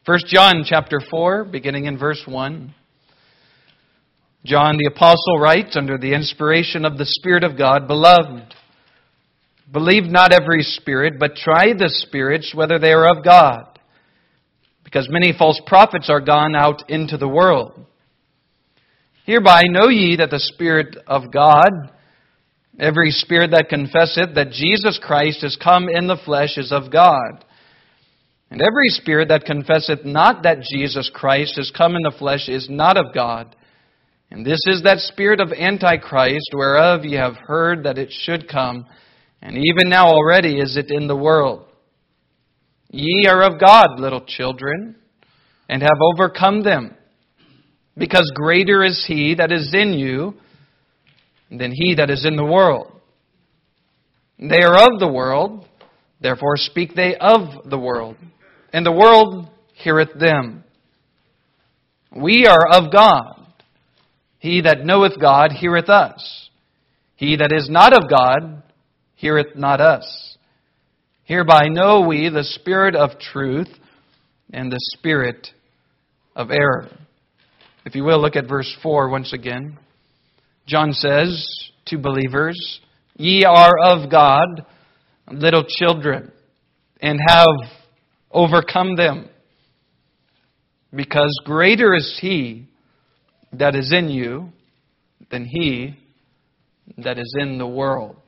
1 John chapter 4, beginning in verse 1. John the Apostle writes under the inspiration of the Spirit of God, "Beloved, believe not every spirit, but try the spirits whether they are of God, because many false prophets are gone out into the world. Hereby know ye that the Spirit of God, every spirit that confesseth that Jesus Christ is come in the flesh is of God. And every spirit that confesseth not that Jesus Christ is come in the flesh is not of God. And this is that spirit of Antichrist, whereof ye have heard that it should come, and even now already is it in the world. Ye are of God, little children, and have overcome them, because greater is He that is in you than he that is in the world. They are of the world, therefore speak they of the world, and the world heareth them. We are of God. He that knoweth God heareth us. He that is not of God heareth not us. Hereby know we the spirit of truth and the spirit of error." If you will, look at verse 4 once again. John says to believers, "Ye are of God, little children, and have overcome them, because greater is He that is in you than he that is in the world."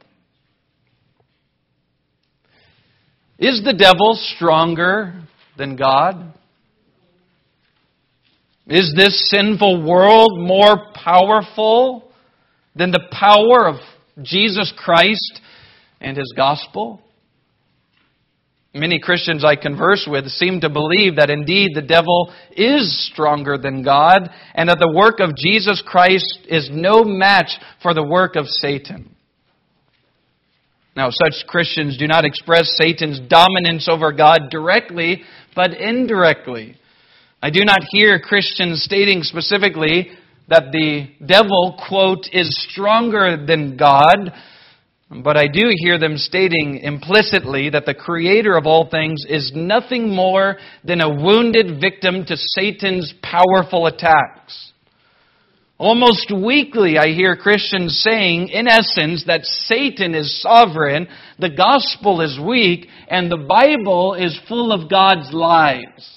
Is the devil stronger than God? Is this sinful world more powerful than the power of Jesus Christ and His gospel? Many Christians I converse with seem to believe that indeed the devil is stronger than God, and that the work of Jesus Christ is no match for the work of Satan. Now, such Christians do not express Satan's dominance over God directly, but indirectly. I do not hear Christians stating specifically that the devil, quote, "is stronger than God," but I do hear them stating implicitly that the Creator of all things is nothing more than a wounded victim to Satan's powerful attacks. Almost weekly I hear Christians saying, in essence, that Satan is sovereign, the gospel is weak, and the Bible is full of God's lies.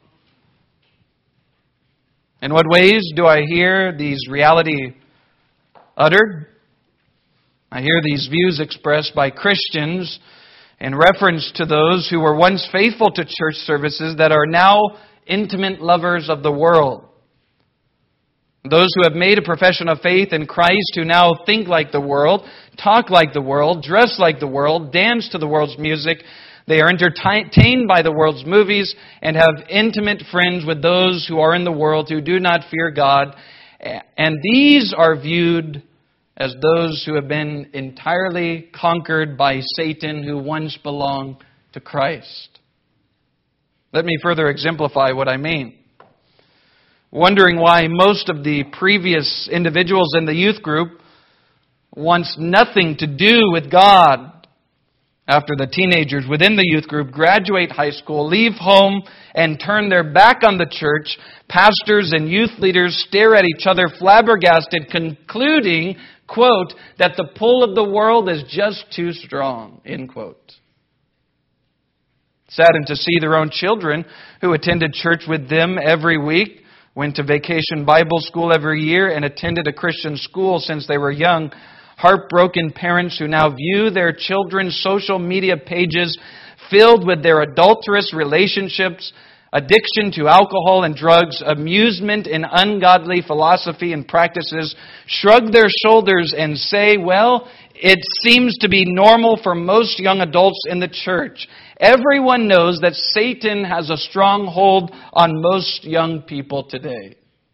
In what ways do I hear these reality uttered? I hear these views expressed by Christians in reference to those who were once faithful to church services that are now intimate lovers of the world. Those who have made a profession of faith in Christ who now think like the world, talk like the world, dress like the world, dance to the world's music. They are entertained by the world's movies and have intimate friends with those who are in the world who do not fear God. And these are viewed as those who have been entirely conquered by Satan who once belonged to Christ. Let me further exemplify what I mean. Wondering why most of the previous individuals in the youth group wants nothing to do with God after the teenagers within the youth group graduate high school, leave home, and turn their back on the church, pastors and youth leaders stare at each other flabbergasted, concluding, quote, that the pull of the world is just too strong, end quote. Saddened to see their own children who attended church with them every week, went to vacation Bible school every year, and attended a Christian school since they were young. Heartbroken parents who now view their children's social media pages filled with their adulterous relationships, addiction to alcohol and drugs, amusement in ungodly philosophy and practices, shrug their shoulders and say, well, it seems to be normal for most young adults in the church. Everyone knows that Satan has a strong hold on most young people today.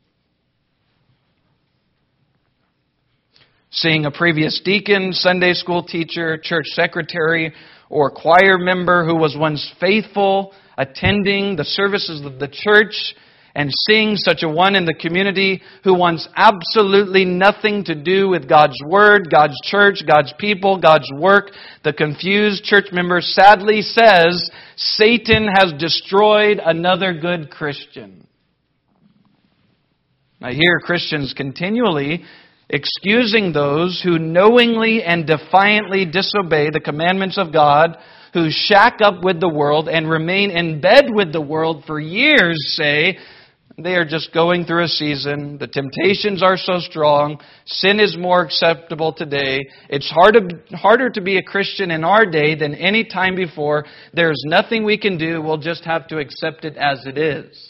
Seeing a previous deacon, Sunday school teacher, church secretary, or choir member who was once faithful, attending the services of the church, And seeing such a one in the community who wants absolutely nothing to do with God's Word, God's church, God's people, God's work, the confused church member sadly says, Satan has destroyed another good Christian. I hear Christians continually excusing those who knowingly and defiantly disobey the commandments of God, who shack up with the world and remain in bed with the world for years, say, they are just going through a season. The temptations are so strong. Sin is more acceptable today. It's harder to be a Christian in our day than any time before. There's nothing we can do. We'll just have to accept it as it is.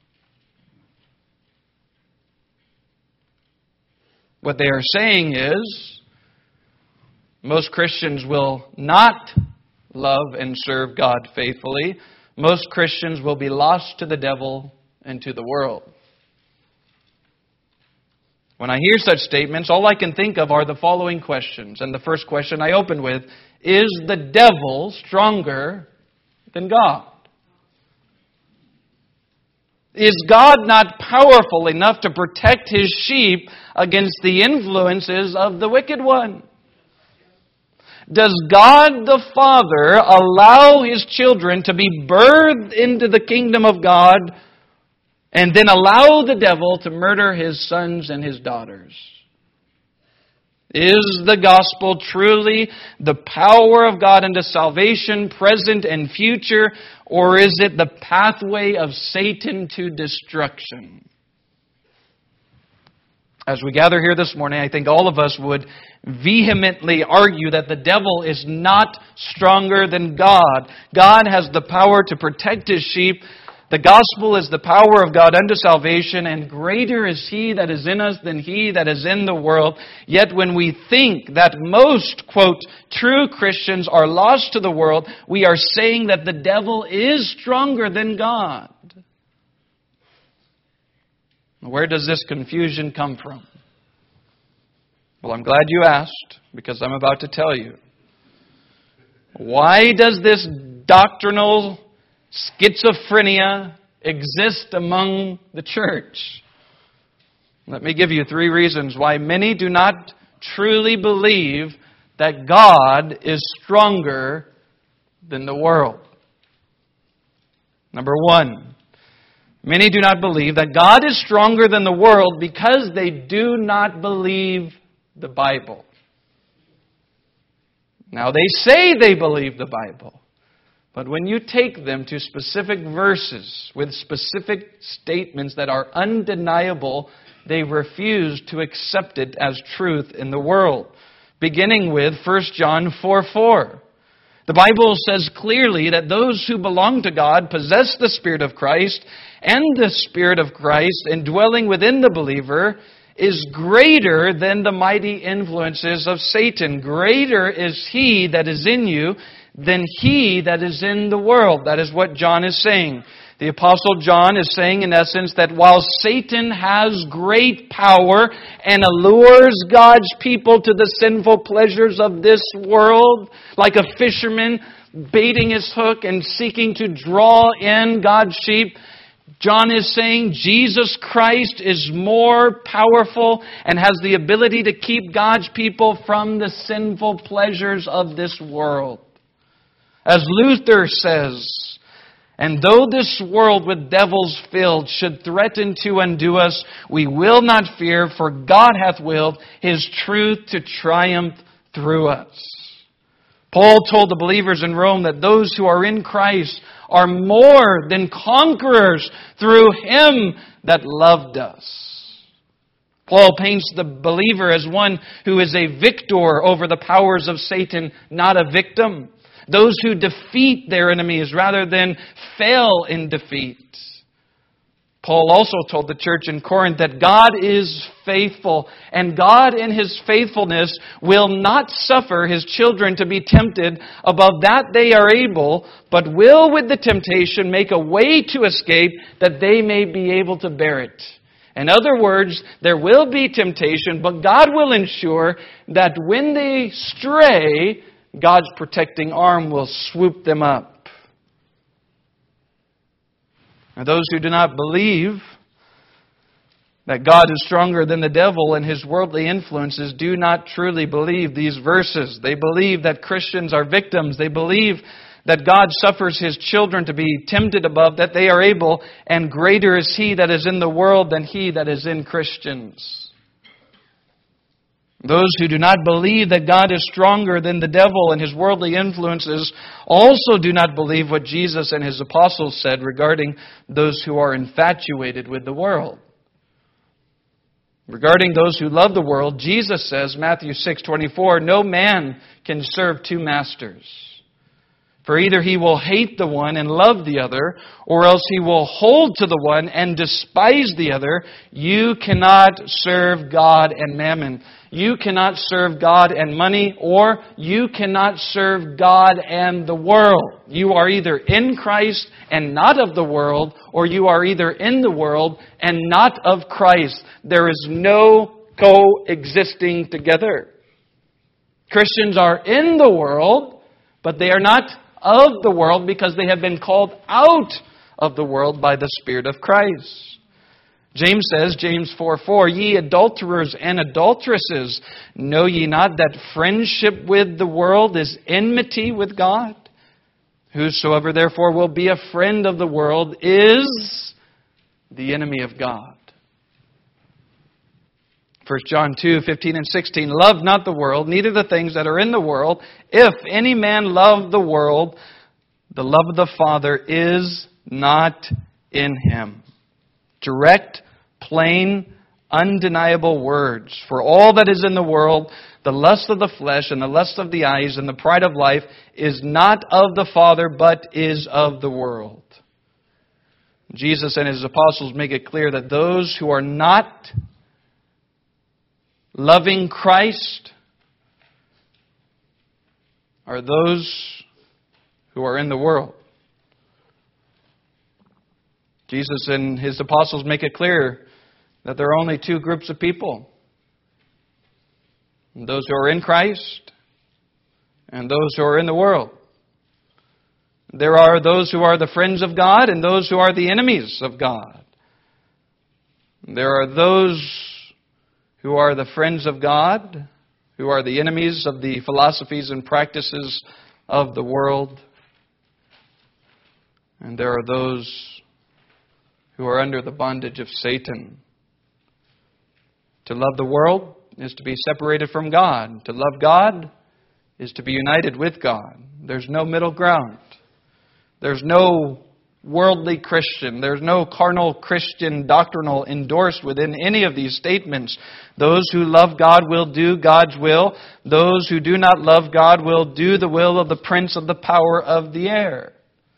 What they are saying is, most Christians will not love and serve God faithfully. Most Christians will be lost to the devil and to the world. When I hear such statements, all I can think of are the following questions. And the first question I open with, is the devil stronger than God? Is God not powerful enough to protect His sheep against the influences of the wicked one? Does God the Father allow His children to be birthed into the kingdom of God and then allow the devil to murder His sons and His daughters? Is the gospel truly the power of God unto salvation, present and future, or is it the pathway of Satan to destruction? As we gather here this morning, I think all of us would vehemently argue that the devil is not stronger than God. God has the power to protect His sheep. The gospel is the power of God unto salvation, and greater is He that is in us than he that is in the world. Yet when we think that most, quote, true Christians are lost to the world, we are saying that the devil is stronger than God. Where does this confusion come from? Well, I'm glad you asked, because I'm about to tell you. Why does this doctrinal schizophrenia exist among the church? Let me give you 3 reasons why many do not truly believe that God is stronger than the world. Number 1, many do not believe that God is stronger than the world because they do not believe the Bible. Now, they say they believe the Bible. But when you take them to specific verses with specific statements that are undeniable, they refuse to accept it as truth in the world. Beginning with 1 John 4:4. The Bible says clearly that those who belong to God possess the Spirit of Christ, and the Spirit of Christ indwelling within the believer is greater than the mighty influences of Satan. Greater is He that is in you than he that is in the world. That is what John is saying. The Apostle John is saying, in essence, that while Satan has great power and allures God's people to the sinful pleasures of this world, like a fisherman baiting his hook and seeking to draw in God's sheep, John is saying Jesus Christ is more powerful and has the ability to keep God's people from the sinful pleasures of this world. As Luther says, and though this world with devils filled should threaten to undo us, we will not fear, for God hath willed His truth to triumph through us. Paul told the believers in Rome that those who are in Christ are more than conquerors through Him that loved us. Paul paints the believer as one who is a victor over the powers of Satan, not a victim. Those who defeat their enemies rather than fail in defeat. Paul also told the church in Corinth that God is faithful, and God in His faithfulness will not suffer His children to be tempted above that they are able, but will with the temptation make a way to escape that they may be able to bear it. In other words, there will be temptation, but God will ensure that when they stray, God's protecting arm will swoop them up. And those who do not believe that God is stronger than the devil and his worldly influences do not truly believe these verses. They believe that Christians are victims. They believe that God suffers His children to be tempted above that they are able, and greater is He that is in the world than he that is in Christians. Those who do not believe that God is stronger than the devil and his worldly influences also do not believe what Jesus and His apostles said regarding those who are infatuated with the world. Regarding those who love the world, Jesus says, Matthew 6:24, "No man can serve two masters. For either he will hate the one and love the other, or else he will hold to the one and despise the other. You cannot serve God and mammon." You cannot serve God and money, or you cannot serve God and the world. You are either in Christ and not of the world, or you are either in the world and not of Christ. There is no coexisting together. Christians are in the world, but they are not of the world because they have been called out of the world by the Spirit of Christ. James says, James 4:4, "Ye adulterers and adulteresses, know ye not that friendship with the world is enmity with God? Whosoever therefore will be a friend of the world is the enemy of God." 1 John 2:15 and 16, "Love not the world, neither the things that are in the world. If any man love the world, the love of the Father is not in him." Direct, plain, undeniable words. "For all that is in the world, the lust of the flesh and the lust of the eyes and the pride of life is not of the Father, but is of the world." Jesus and His apostles make it clear that those who are not loving Christ are those who are in the world. Jesus and His apostles make it clear that there are only two groups of people: those who are in Christ and those who are in the world. There are those who are the friends of God and those who are the enemies of God. There are those who are the friends of God, who are the enemies of the philosophies and practices of the world. And there are those who are under the bondage of Satan. To love the world is to be separated from God. To love God is to be united with God. There's no middle ground. There's no worldly Christian. There's no carnal Christian doctrinal endorsed within any of these statements. Those who love God will do God's will. Those who do not love God will do the will of the prince of the power of the air.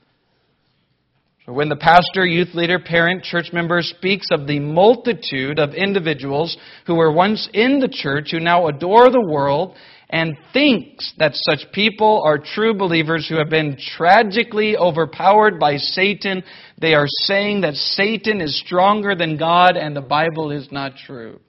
So when the pastor, youth leader, parent, church member speaks of the multitude of individuals who were once in the church, who now adore the world, and thinks that such people are true believers who have been tragically overpowered by Satan, they are saying that Satan is stronger than God and the Bible is not true.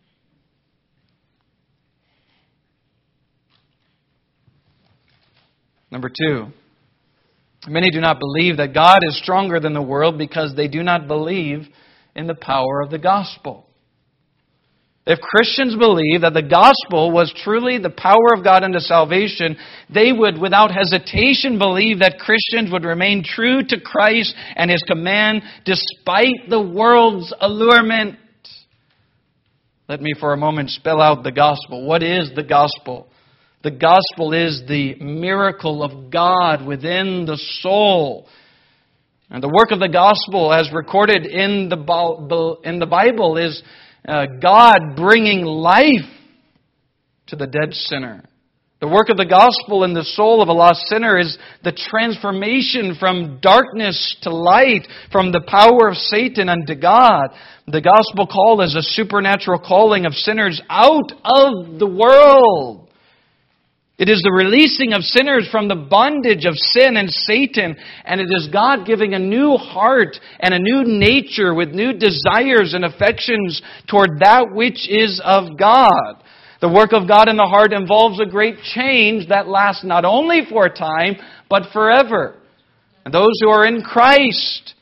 Number two, many do not believe that God is stronger than the world because they do not believe in the power of the gospel. If Christians believe that the gospel was truly the power of God unto salvation, they would without hesitation believe that Christians would remain true to Christ and His command despite the world's allurement. Let me for a moment spell out the gospel. What is the gospel? The gospel is the miracle of God within the soul. And the work of the gospel, as recorded in the Bible, is God bringing life to the dead sinner. The work of the gospel in the soul of a lost sinner is the transformation from darkness to light, from the power of Satan unto God. The gospel call is a supernatural calling of sinners out of the world. It is the releasing of sinners from the bondage of sin and Satan, and it is God giving a new heart and a new nature with new desires and affections toward that which is of God. The work of God in the heart involves a great change that lasts not only for a time, but forever. And those who are in Christ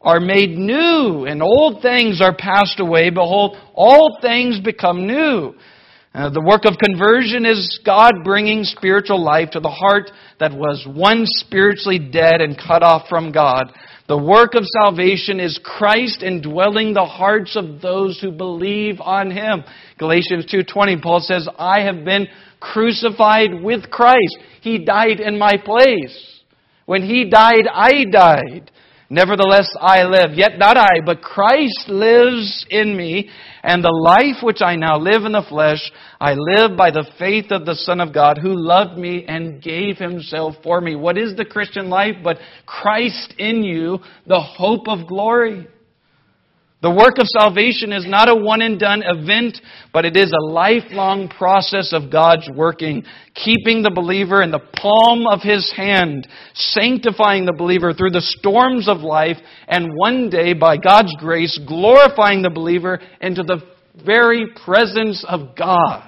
are made new, and old things are passed away. Behold, all things become new. The work of conversion is God bringing spiritual life to the heart that was once spiritually dead and cut off from God. The work of salvation is Christ indwelling the hearts of those who believe on Him. Galatians 2:20, Paul says, I have been crucified with Christ. He died in my place. When He died, I died. Nevertheless, I live. Yet not I, but Christ lives in me. And the life which I now live in the flesh, I live by the faith of the Son of God, who loved me and gave Himself for me. What is the Christian life but Christ in you, the hope of glory? The work of salvation is not a one-and-done event, but it is a lifelong process of God's working, keeping the believer in the palm of His hand, sanctifying the believer through the storms of life, and one day, by God's grace, glorifying the believer into the very presence of God.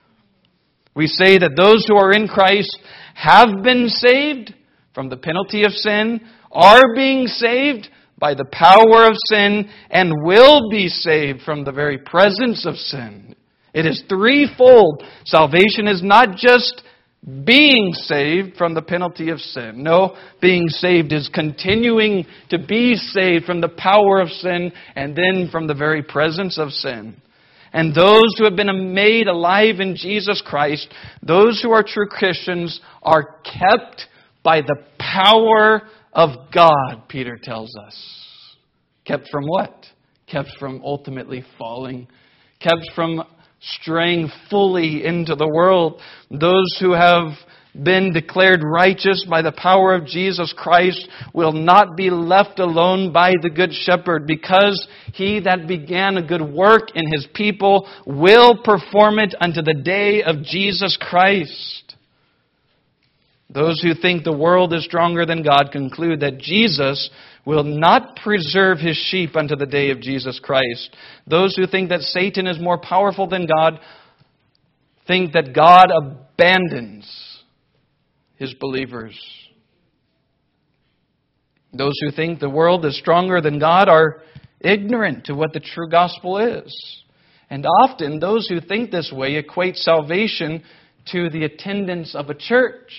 We say that those who are in Christ have been saved from the penalty of sin, are being saved by the power of sin, and will be saved from the very presence of sin. It is threefold. Salvation is not just being saved from the penalty of sin. No, being saved is continuing to be saved from the power of sin and then from the very presence of sin. And those who have been made alive in Jesus Christ, those who are true Christians, are kept by the power of God, Peter tells us. Kept from what? Kept from ultimately falling. Kept from straying fully into the world. Those who have been declared righteous by the power of Jesus Christ will not be left alone by the Good Shepherd, because He that began a good work in His people will perform it unto the day of Jesus Christ. Those who think the world is stronger than God conclude that Jesus will not preserve His sheep unto the day of Jesus Christ. Those who think that Satan is more powerful than God think that God abandons His believers. Those who think the world is stronger than God are ignorant to what the true gospel is. And often those who think this way equate salvation to the attendance of a church.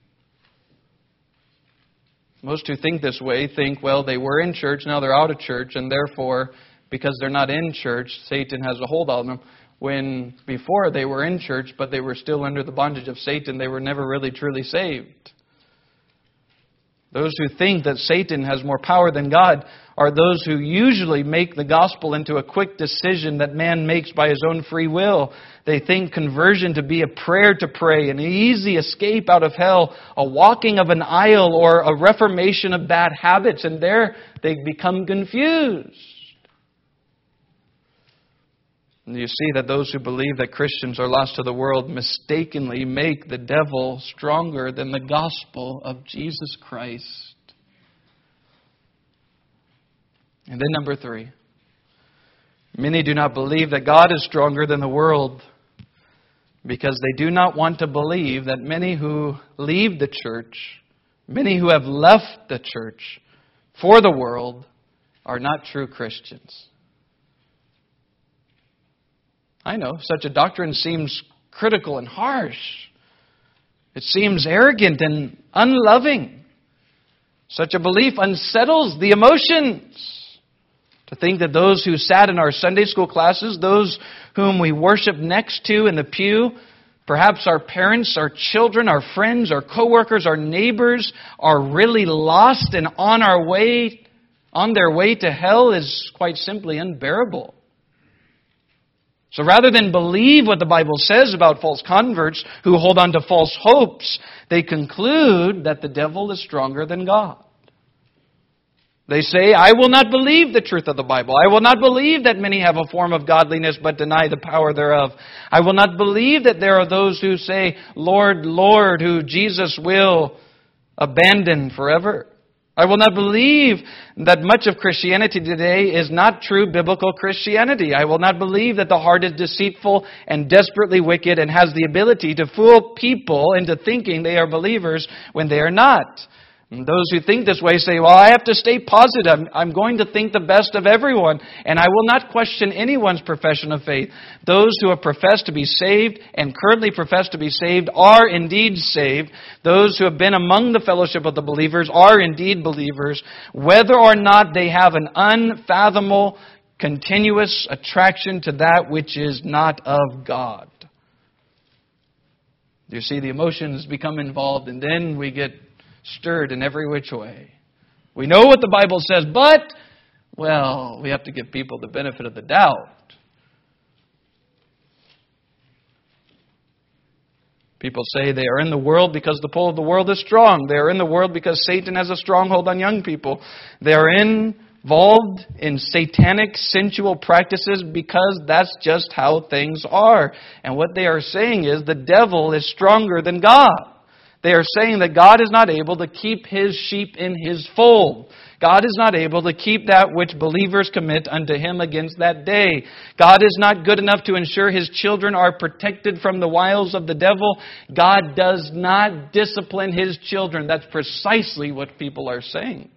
Most who think this way think, well, they were in church, now they're out of church, and therefore, because they're not in church, Satan has a hold on them. When before they were in church, but they were still under the bondage of Satan, they were never really truly saved. Those who think that Satan has more power than God are those who usually make the gospel into a quick decision that man makes by his own free will. They think conversion to be a prayer to pray, an easy escape out of hell, a walking of an aisle, or a reformation of bad habits, and there they become confused. And you see that those who believe that Christians are lost to the world mistakenly make the devil stronger than the gospel of Jesus Christ. And then number 3. Many do not believe that God is stronger than the world because they do not want to believe that many who leave the church, many who have left the church for the world, are not true Christians. I know, such a doctrine seems critical and harsh. It seems arrogant and unloving. Such a belief unsettles the emotions. To think that those who sat in our Sunday school classes, those whom we worship next to in the pew, perhaps our parents, our children, our friends, our coworkers, our neighbors, are really lost and on their way to hell is quite simply unbearable. So rather than believe what the Bible says about false converts who hold on to false hopes, they conclude that the devil is stronger than God. They say, I will not believe the truth of the Bible. I will not believe that many have a form of godliness but deny the power thereof. I will not believe that there are those who say, Lord, Lord, who Jesus will abandon forever. I will not believe that much of Christianity today is not true biblical Christianity. I will not believe that the heart is deceitful and desperately wicked and has the ability to fool people into thinking they are believers when they are not. And those who think this way say, well, I have to stay positive. I'm going to think the best of everyone, and I will not question anyone's profession of faith. Those who have professed to be saved and currently profess to be saved are indeed saved. Those who have been among the fellowship of the believers are indeed believers, whether or not they have an unfathomable, continuous attraction to that which is not of God. You see, the emotions become involved, and then we get stirred in every which way. We know what the Bible says, but, well, we have to give people the benefit of the doubt. People say they are in the world because the pull of the world is strong. They are in the world because Satan has a stronghold on young people. They are involved in satanic, sensual practices because that's just how things are. And what they are saying is the devil is stronger than God. They are saying that God is not able to keep His sheep in His fold. God is not able to keep that which believers commit unto Him against that day. God is not good enough to ensure His children are protected from the wiles of the devil. God does not discipline His children. That's precisely what people are saying.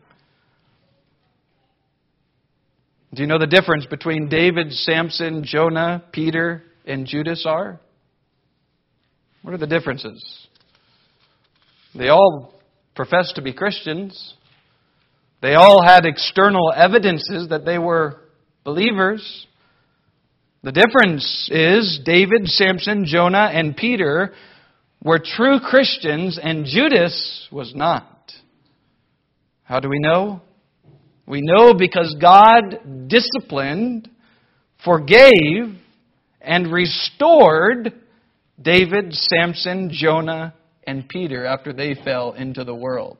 Do you know the difference between David, Samson, Jonah, Peter, and Judas are? What are the differences? They all professed to be Christians. They all had external evidences that they were believers. The difference is David, Samson, Jonah, and Peter were true Christians, and Judas was not. How do we know? We know because God disciplined, forgave, and restored David, Samson, Jonah, and Peter after they fell into the world.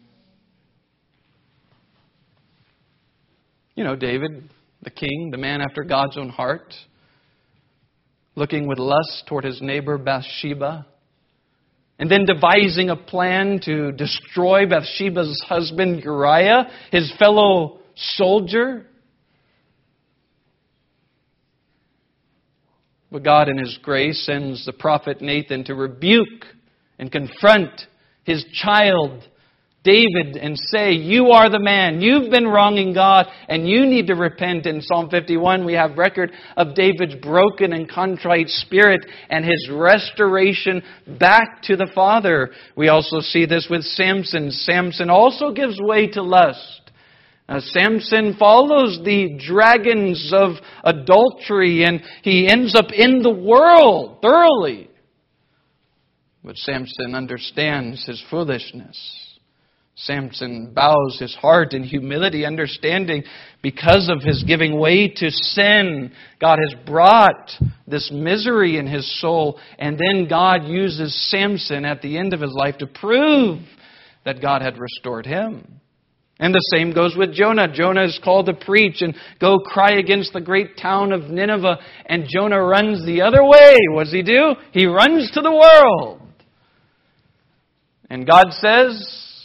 You know, David, the king, the man after God's own heart, looking with lust toward his neighbor Bathsheba, and then devising a plan to destroy Bathsheba's husband Uriah, his fellow soldier. But God in His grace sends the prophet Nathan to rebuke and confront his child David and say, you are the man. You've been wronging God and you need to repent. In Psalm 51 we have record of David's broken and contrite spirit and his restoration back to the Father. We also see this with Samson. Samson also gives way to lust. Samson follows the dragons of adultery and he ends up in the world thoroughly. But Samson understands his foolishness. Samson bows his heart in humility, understanding because of his giving way to sin, God has brought this misery in his soul. And then God uses Samson at the end of his life to prove that God had restored him. And the same goes with Jonah. Jonah is called to preach and go cry against the great town of Nineveh. And Jonah runs the other way. What does he do? He runs to the world. And God says,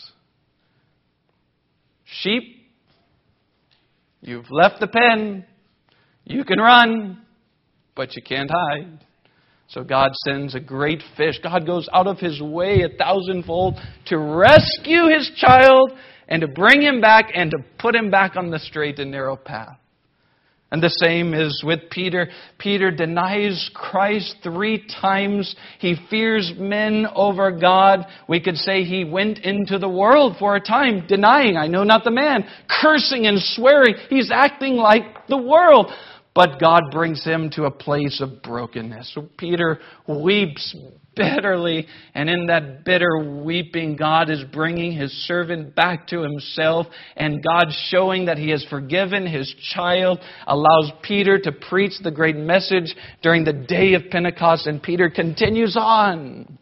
sheep, you've left the pen. You can run, but you can't hide. So God sends a great fish. God goes out of His way 1,000-fold to rescue His child and to bring him back and to put him back on the straight and narrow path. And the same is with Peter. Peter denies Christ 3 times. He fears men over God. We could say he went into the world for a time, denying, I know not the man, cursing and swearing. He's acting like the world. But God brings him to a place of brokenness. So Peter weeps bitterly, and in that bitter weeping, God is bringing His servant back to Himself, and God, showing that He has forgiven His child, allows Peter to preach the great message during the day of Pentecost, and Peter continues on.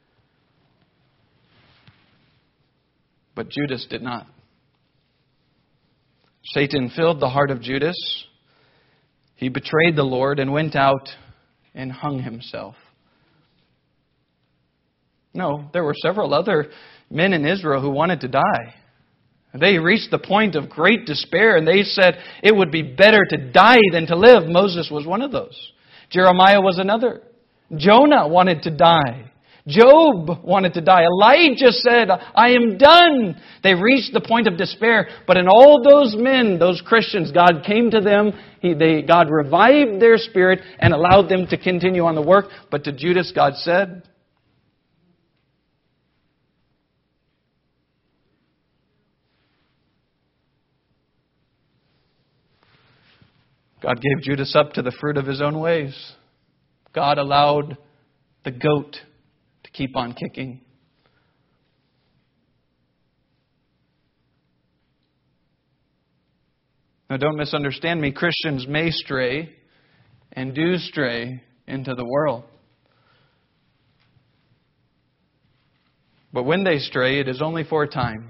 But Judas did not. Satan filled the heart of Judas. He betrayed the Lord and went out and hung himself. No, there were several other men in Israel who wanted to die. They reached the point of great despair and they said it would be better to die than to live. Moses was one of those. Jeremiah was another. Jonah wanted to die. Job wanted to die. Elijah said, I am done. They reached the point of despair. But in all those men, those Christians, God came to them. God revived their spirit and allowed them to continue on the work. But to Judas, God said, God gave Judas up to the fruit of his own ways. God allowed the goat to keep on kicking. Now, don't misunderstand me. Christians may stray and do stray into the world. But when they stray, it is only for a time.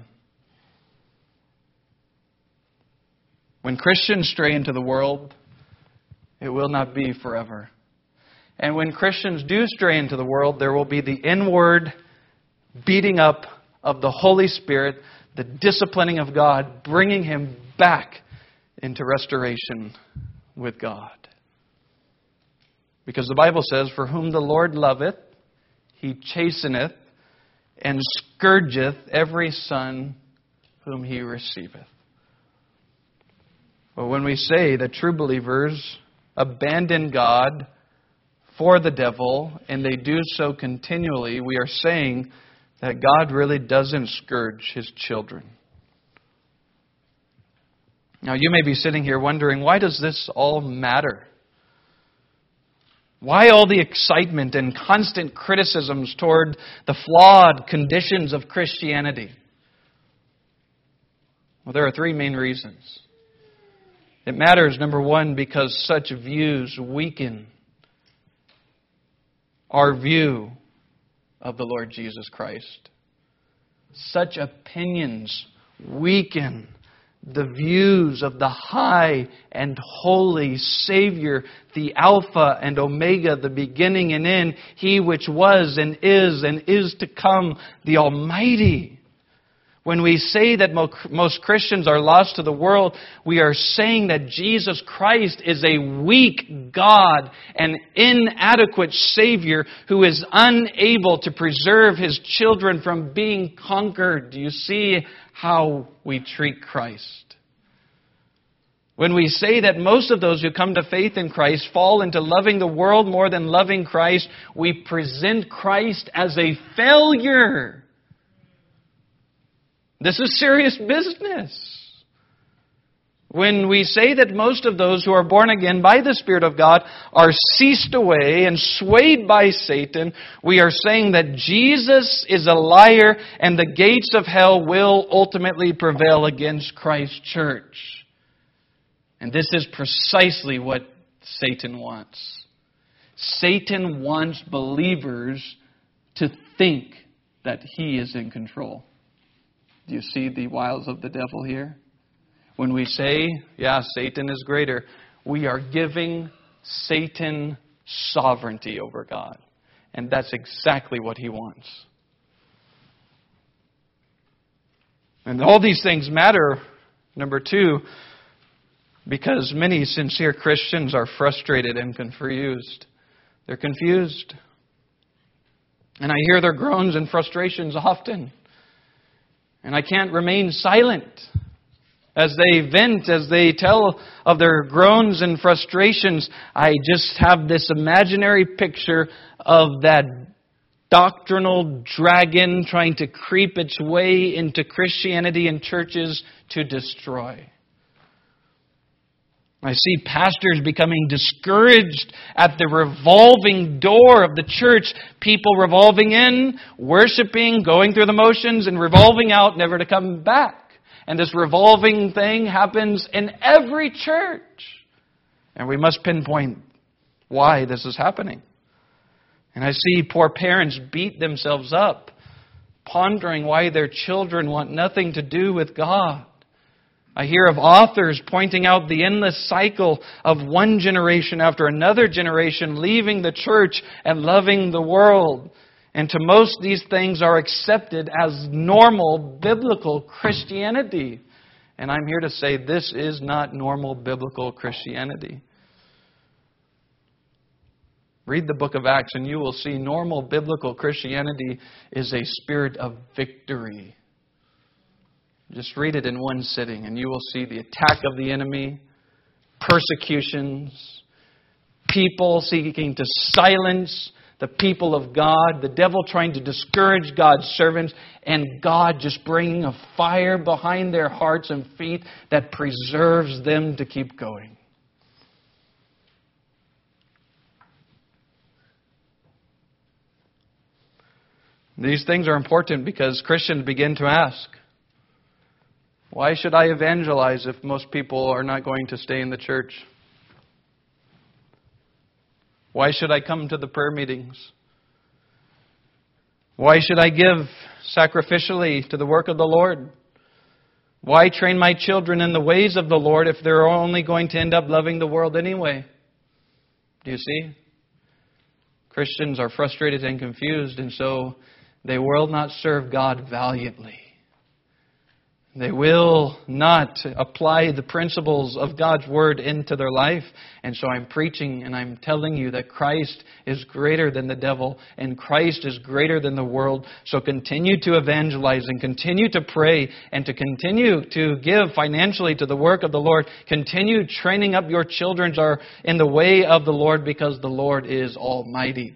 When Christians stray into the world, it will not be forever. And when Christians do stray into the world, there will be the inward beating up of the Holy Spirit, the disciplining of God, bringing him back into restoration with God. Because the Bible says, for whom the Lord loveth, he chasteneth and scourgeth every son whom he receiveth. But when we say that true believers abandon God for the devil, and they do so continually, we are saying that God really doesn't scourge his children. Now, you may be sitting here wondering, why does this all matter? Why all the excitement and constant criticisms toward the flawed conditions of Christianity? Well, there are three main reasons. It matters, number one, because such views weaken our view of the Lord Jesus Christ. Such opinions weaken the views of the high and holy Savior, the Alpha and Omega, the beginning and end, He which was and is to come, the Almighty. When we say that most Christians are lost to the world, we are saying that Jesus Christ is a weak God, an inadequate Savior who is unable to preserve His children from being conquered. Do you see how we treat Christ? When we say that most of those who come to faith in Christ fall into loving the world more than loving Christ, we present Christ as a failure. This is serious business. When we say that most of those who are born again by the Spirit of God are ceased away and swayed by Satan, we are saying that Jesus is a liar and the gates of hell will ultimately prevail against Christ's church. And this is precisely what Satan wants. Satan wants believers to think that he is in control. Do you see the wiles of the devil here? When we say, yeah, Satan is greater, we are giving Satan sovereignty over God. And that's exactly what he wants. And all these things matter, number two, because many sincere Christians are frustrated and confused. They're confused. And I hear their groans and frustrations often. And I can't remain silent as they vent, as they tell of their groans and frustrations. I just have this imaginary picture of that doctrinal dragon trying to creep its way into Christianity and churches to destroy. I see pastors becoming discouraged at the revolving door of the church. People revolving in, worshiping, going through the motions, and revolving out, never to come back. And this revolving thing happens in every church. And we must pinpoint why this is happening. And I see poor parents beat themselves up, pondering why their children want nothing to do with God. I hear of authors pointing out the endless cycle of one generation after another generation leaving the church and loving the world. And to most, these things are accepted as normal biblical Christianity. And I'm here to say this is not normal biblical Christianity. Read the book of Acts and you will see normal biblical Christianity is a spirit of victory. Just read it in one sitting and you will see the attack of the enemy, persecutions, people seeking to silence the people of God, the devil trying to discourage God's servants, and God just bringing a fire behind their hearts and feet that preserves them to keep going. These things are important because Christians begin to ask, why should I evangelize if most people are not going to stay in the church? Why should I come to the prayer meetings? Why should I give sacrificially to the work of the Lord? Why train my children in the ways of the Lord if they're only going to end up loving the world anyway? Do you see? Christians are frustrated and confused, and so they will not serve God valiantly. They will not apply the principles of God's Word into their life. And so I'm preaching and I'm telling you that Christ is greater than the devil and Christ is greater than the world. So continue to evangelize and continue to pray and to continue to give financially to the work of the Lord. Continue training up your children in the way of the Lord because the Lord is almighty.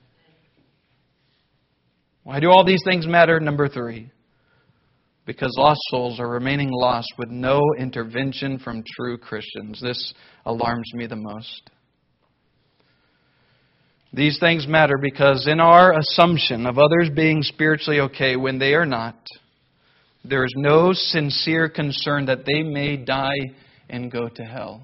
Why do all these things matter? Number 3. Because lost souls are remaining lost with no intervention from true Christians. This alarms me the most. These things matter because in our assumption of others being spiritually okay when they are not, there is no sincere concern that they may die and go to hell.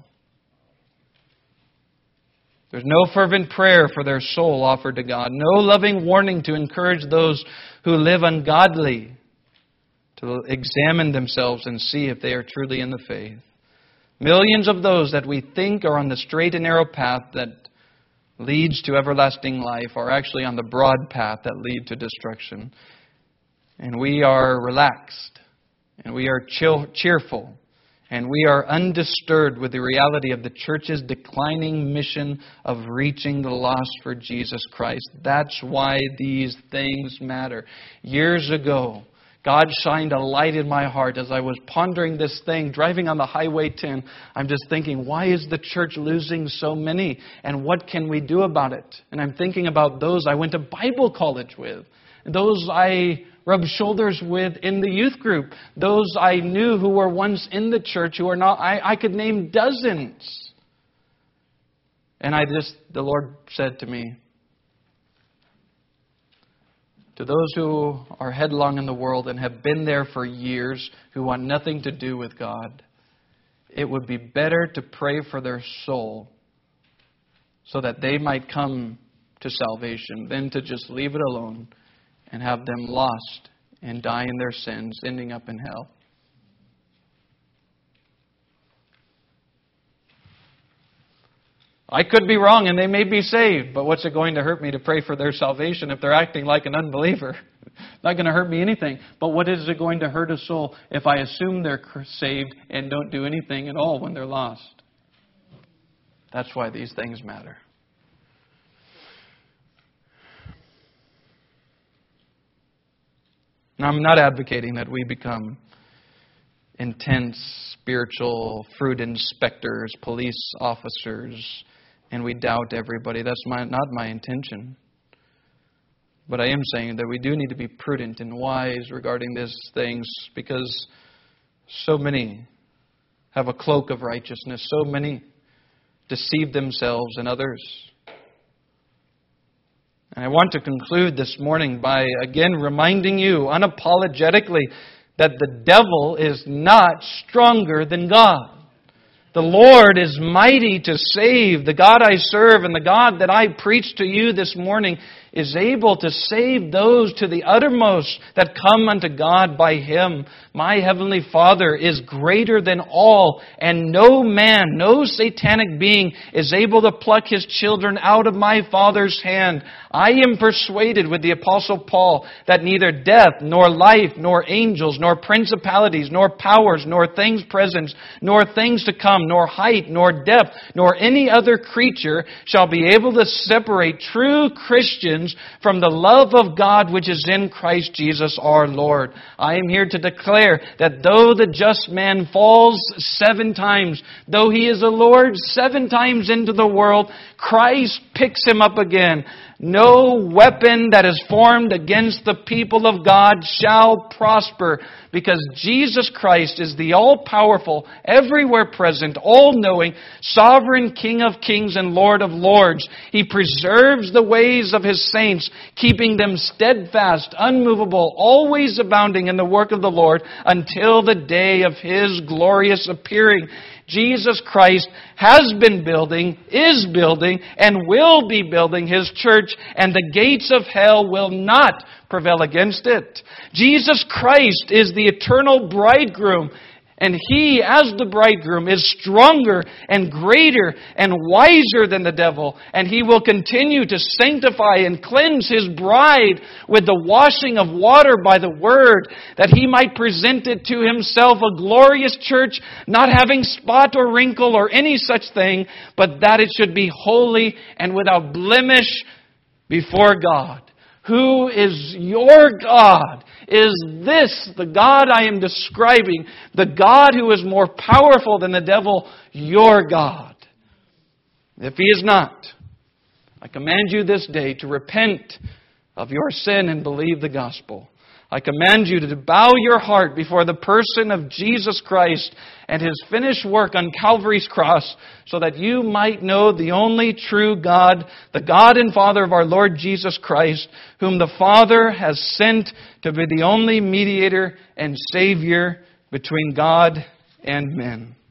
There's no fervent prayer for their soul offered to God. No loving warning to encourage those who live ungodly to examine themselves and see if they are truly in the faith. Millions of those that we think are on the straight and narrow path that leads to everlasting life are actually on the broad path that lead to destruction. And we are relaxed, and we are cheerful, and we are undisturbed with the reality of the church's declining mission of reaching the lost for Jesus Christ. That's why these things matter. Years ago, God shined a light in my heart as I was pondering this thing, driving on the Highway 10. I'm just thinking, why is the church losing so many? And what can we do about it? And I'm thinking about those I went to Bible college with, those I rubbed shoulders with in the youth group, those I knew who were once in the church who are not. I could name dozens. And the Lord said to me, to those who are headlong in the world and have been there for years, who want nothing to do with God, it would be better to pray for their soul so that they might come to salvation than to just leave it alone and have them lost and die in their sins, ending up in hell. I could be wrong and they may be saved, but what's it going to hurt me to pray for their salvation if they're acting like an unbeliever? Not going to hurt me anything. But what is it going to hurt a soul if I assume they're saved and don't do anything at all when they're lost? That's why these things matter. Now, I'm not advocating that we become intense spiritual fruit inspectors, police officers, and we doubt everybody. That's not my intention. But I am saying that we do need to be prudent and wise regarding these things because so many have a cloak of righteousness. So many deceive themselves and others. And I want to conclude this morning by again reminding you unapologetically that the devil is not stronger than God. The Lord is mighty to save. The God I serve and the God that I preach to you this morning is able to save those to the uttermost that come unto God by Him. My Heavenly Father is greater than all, and no man, no satanic being is able to pluck His children out of my Father's hand. I am persuaded with the Apostle Paul that neither death, nor life, nor angels, nor principalities, nor powers, nor things present, nor things to come, nor height, nor depth, nor any other creature shall be able to separate true Christians from the love of God which is in Christ Jesus our Lord. I am here to declare that though the just man falls 7 times, though he is a Lord 7 times into the world, Christ picks him up again. No weapon that is formed against the people of God shall prosper, because Jesus Christ is the all-powerful, everywhere present, all-knowing, sovereign King of kings and Lord of lords. He preserves the ways of His saints, keeping them steadfast, unmovable, always abounding in the work of the Lord, until the day of His glorious appearing. Jesus Christ has been building, is building, and will be building His church, and the gates of hell will not prevail against it. Jesus Christ is the eternal bridegroom, and He, as the bridegroom, is stronger and greater and wiser than the devil. And He will continue to sanctify and cleanse His bride with the washing of water by the Word, that He might present it to Himself a glorious church, not having spot or wrinkle or any such thing, but that it should be holy and without blemish before God. Who is your God? Is this the God I am describing? The God who is more powerful than the devil, your God? If He is not, I command you this day to repent of your sin and believe the gospel. I command you to bow your heart before the person of Jesus Christ and His finished work on Calvary's cross, so that you might know the only true God, the God and Father of our Lord Jesus Christ, whom the Father has sent to be the only mediator and Savior between God and men.